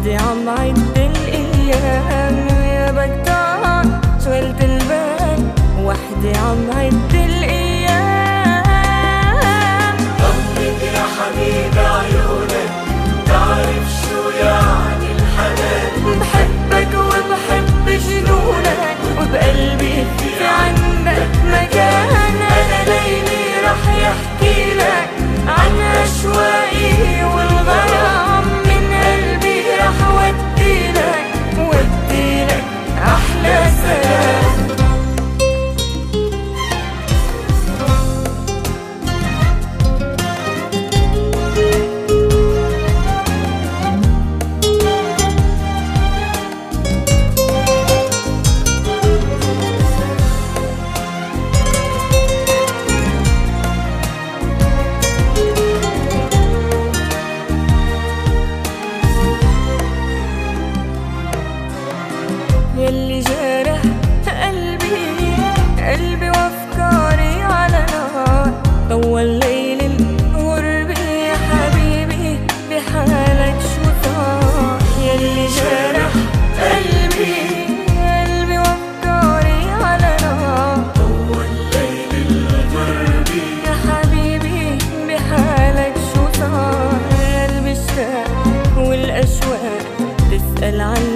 وحدي عم عد الايام، يا بقطع شغلت البال وحدي عم عد الايام. طمن يا حبيب عيونك، تعرف شو يعني الحنان. بحبك وبحب جنونك، وبقلبي في عندك مكان. انا ليلي رح يحكي لك عن اشواقي والغرام، من قلبي رح وديلك احلى سلام. يلي جارح قلبي وافكاري على نار، طول ليل الغربة يا حبيبي بحالك شو صار. يلي جارح قلبي وافكاري على نار، طول ليل الغربة يا حبيبي بحالك شو صار. قلبي اشتاق والاشواق تسأل عن